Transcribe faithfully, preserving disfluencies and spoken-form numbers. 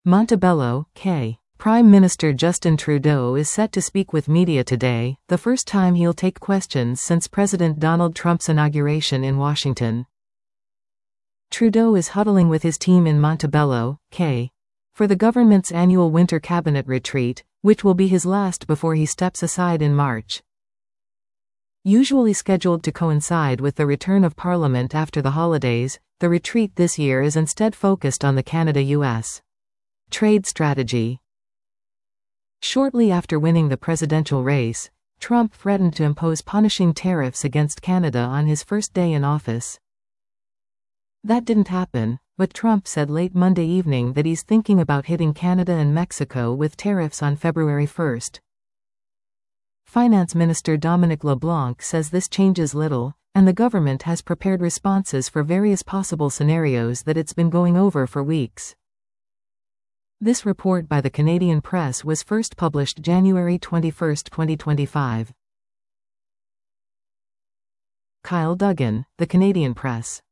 Montebello, K. Prime Minister Justin Trudeau is set to speak with media today, the first time he'll take questions since President Donald Trump's inauguration in Washington. Trudeau is huddling with his team in Montebello, K. for the government's annual winter cabinet retreat, which will be his last before he steps aside in March. Usually scheduled to coincide with the return of Parliament after the holidays, the retreat this year is instead focused on the Canada-U S trade strategy. Shortly after winning the presidential race, Trump threatened to impose punishing tariffs against Canada on his first day in office. That didn't happen, but Trump said late Monday evening that he's thinking about hitting Canada and Mexico with tariffs on February first. Finance Minister Dominic LeBlanc says this changes little, and the government has prepared responses for various possible scenarios that it's been going over for weeks. This report by the Canadian Press was first published January twenty-first, twenty twenty-five. Kyle Duggan, The Canadian Press.